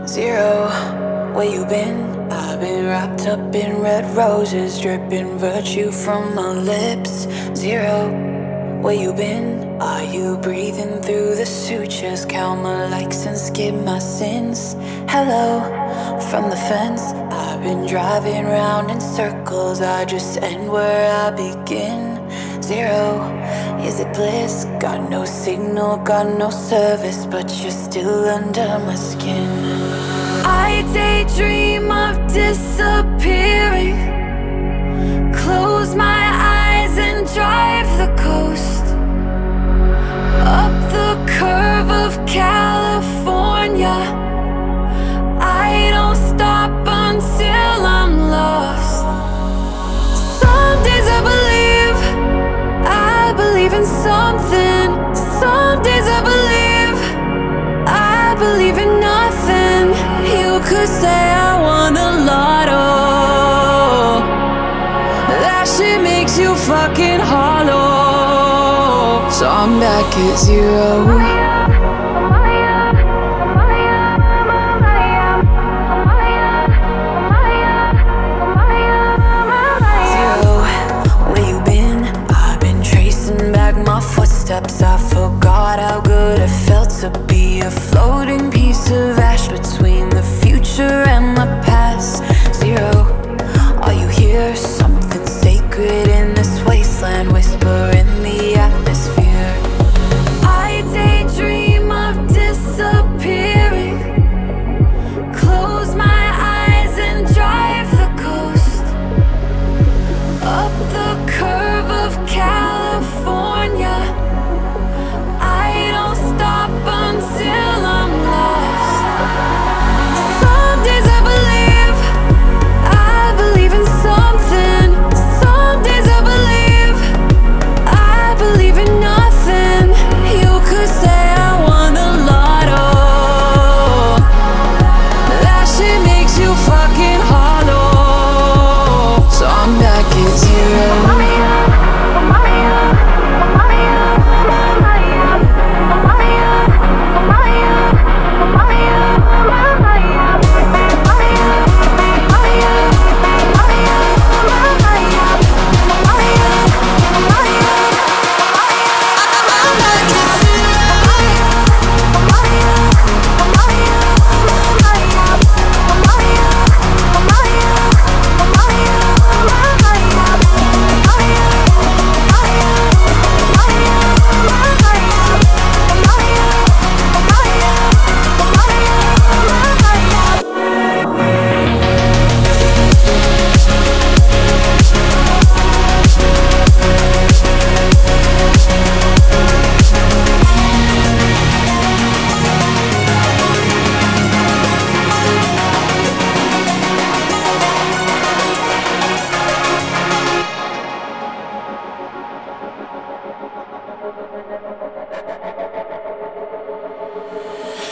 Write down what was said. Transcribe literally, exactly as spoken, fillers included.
Zero, where you been? I've been wrapped up in red roses, dripping virtue from my lips. Zero, where you been? Are you breathing through the sutures? Count my likes and skip my sins. Hello, from the fence. I've been driving round in circles, I just end where I begin. Zero, is it bliss? Got no signal, got no service, but you're still under my skin. I daydream of disappearing, close my eyes and drive the coast, up the curve of California. I don't stop until I'm lost. Some days I believe, I believe in something. Some days I believe, I believe in nothing. You could say I won the lotto. That shit makes you fucking hollow. So I'm back at zero.